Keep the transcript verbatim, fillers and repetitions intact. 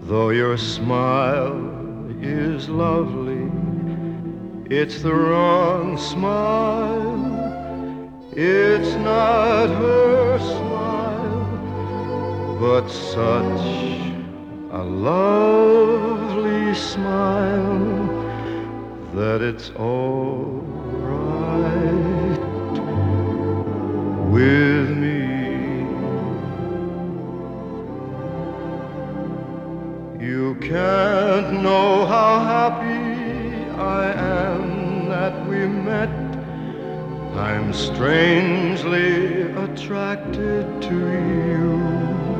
Though your smile is lovely, it's the wrong smile. It's not her smile, but such a lovely smile that it's all right with me. You can't know how happy I am that we met. I'm strangely attracted to you.